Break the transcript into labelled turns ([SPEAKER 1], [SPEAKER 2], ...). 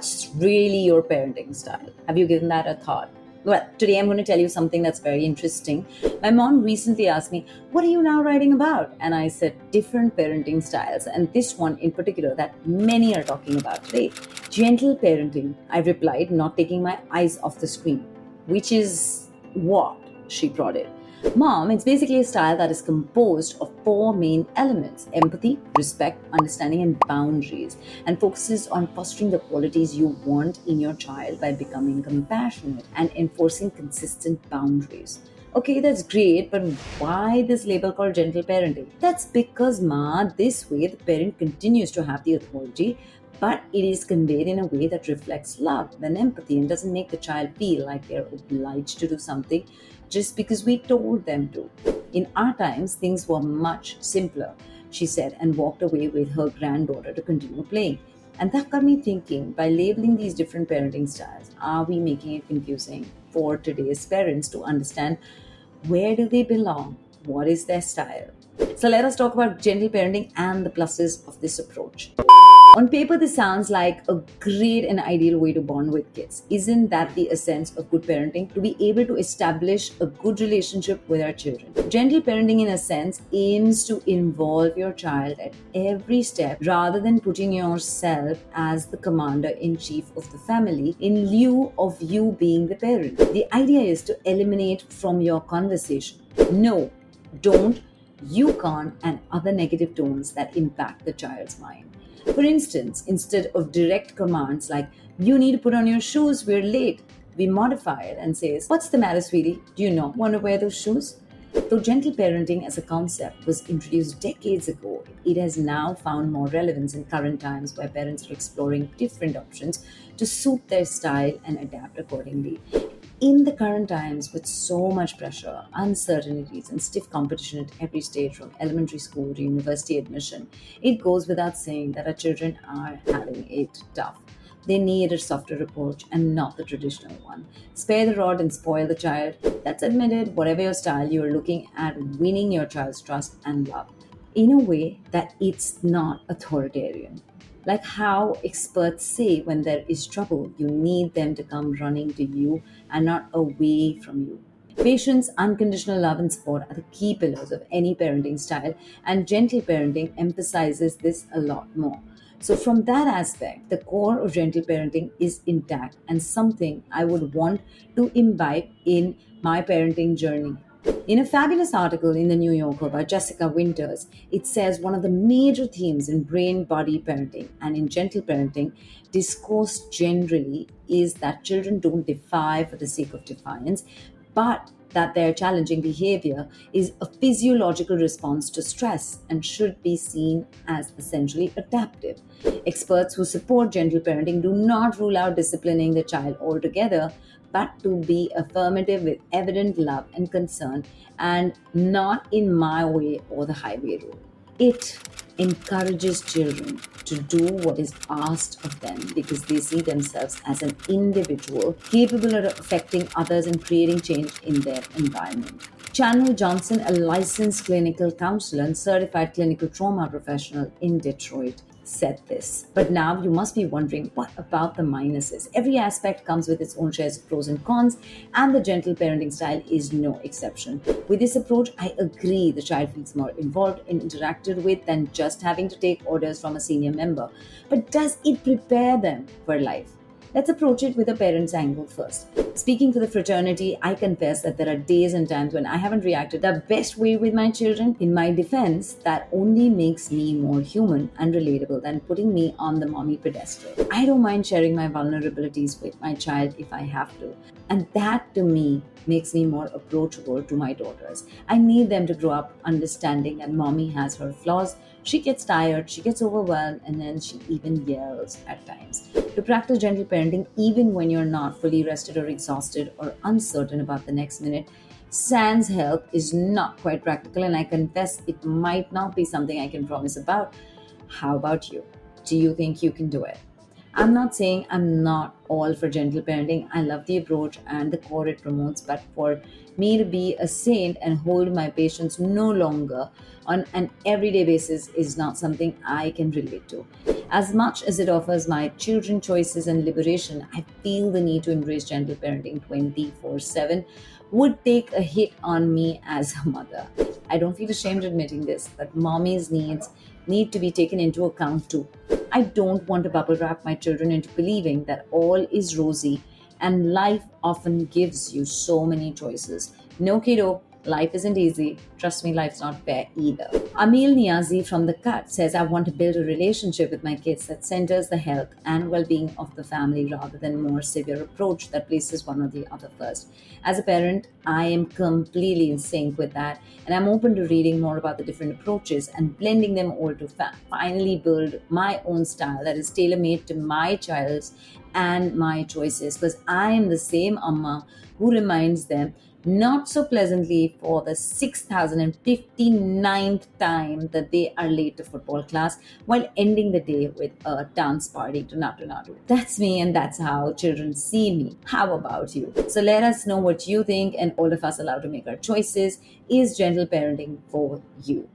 [SPEAKER 1] What's really your parenting style? Have you given that a thought? Well, today I'm going to tell you something that's very interesting. My mom recently asked me, "What are you now writing about?" And I said, different parenting styles, and this one in particular that many are talking about today, gentle parenting. I replied, not taking my eyes off the screen, which is what? She prodded. Mom, it's basically a style that is composed of four main elements: empathy, respect, understanding, and boundaries, and focuses on fostering the qualities you want in your child by becoming compassionate and enforcing consistent boundaries. Okay, that's great, but why this label called gentle parenting? That's because, Ma, this way the parent continues to have the authority, but it is conveyed in a way that reflects love and empathy and doesn't make the child feel like they're obliged to do something just because we told them to. In our times, things were much simpler, she said, and walked away with her granddaughter to continue playing. And that got me thinking, by labeling these different parenting styles, are we making it confusing for today's parents to understand where do they belong? What is their style? So let us talk about gentle parenting and the pluses of this approach. On paper, this sounds like a great and ideal way to bond with kids. Isn't that the essence of good parenting? To be able to establish a good relationship with our children. Gentle parenting, in a sense, aims to involve your child at every step rather than putting yourself as the commander in chief of the family in lieu of you being the parent. The idea is to eliminate from your conversation no, don't, you can't, and other negative tones that impact the child's mind. For instance, instead of direct commands like, "You need to put on your shoes, we're late," we modify it and says, "What's the matter, sweetie? Do you not want to wear those shoes?" Though gentle parenting as a concept was introduced decades ago, it has now found more relevance in current times where parents are exploring different options to suit their style and adapt accordingly. In the current times, with so much pressure, uncertainties, and stiff competition at every stage from elementary school to university admission, it goes without saying that our children are having it tough. They need a softer approach and not the traditional one. Spare the rod and spoil the child. That's admitted. Whatever your style, you're looking at winning your child's trust and love in a way that it's not authoritarian. Like how experts say, when there is trouble, you need them to come running to you and not away from you. Patience, unconditional love, and support are the key pillars of any parenting style, and gentle parenting emphasizes this a lot more. So, from that aspect, the core of gentle parenting is intact and something I would want to imbibe in my parenting journey. In a fabulous article in the New Yorker by Jessica Winters, it says one of the major themes in brain body parenting and in gentle parenting discourse generally is that children don't defy for the sake of defiance, but that their challenging behavior is a physiological response to stress and should be seen as essentially adaptive. Experts who support gentle parenting do not rule out disciplining the child altogether, but to be affirmative with evident love and concern, and not in my way or the highway rule. It encourages children to do what is asked of them because they see themselves as an individual capable of affecting others and creating change in their environment. Chanel Johnson, a licensed clinical counselor and certified clinical trauma professional in Detroit, said this. But now you must be wondering, what about the minuses? Every aspect comes with its own shares of pros and cons, and the gentle parenting style is no exception. With this approach, I agree the child feels more involved and interacted with than just having to take orders from a senior member. But does it prepare them for life? Let's approach it with a parent's angle first. Speaking for the fraternity, I confess that there are days and times when I haven't reacted the best way with my children. In my defense, that only makes me more human and relatable than putting me on the mommy pedestal. I don't mind sharing my vulnerabilities with my child if I have to. And that, to me, makes me more approachable to my daughters. I need them to grow up understanding that mommy has her flaws. She gets tired, she gets overwhelmed, and then she even yells at times. To practice gentle parenting, even when you're not fully rested or exhausted or uncertain about the next minute, sans help is not quite practical, and I confess it might not be something I can promise about. How about you? Do you think you can do it? I'm not saying I'm not all for gentle parenting. I love the approach and the core it promotes, but for me to be a saint and hold my patients no longer on an everyday basis is not something I can relate to. As much as it offers my children choices and liberation, I feel the need to embrace gentle parenting 24/7 would take a hit on me as a mother. I don't feel ashamed admitting this, but mommy's needs need to be taken into account too. I don't want to bubble wrap my children into believing that all is rosy and life often gives you so many choices. No, kiddo, life isn't easy. Trust me, life's not fair either. Amil Niazi from The Cut says, I want to build a relationship with my kids that centers the health and well being of the family rather than more severe approach that places one or the other first. As a parent, I am completely in sync with that, and I'm open to reading more about the different approaches and blending them all to finally build my own style that is tailor made to my child's and my choices. Because I am the same Amma who reminds them not so pleasantly for the 6059th time that they are late to football class while ending the day with a dance party to Natu Natu. That's me, and that's how children see me. How about you? So let us know what you think, and all of us allowed to make our choices. Is gentle parenting for you?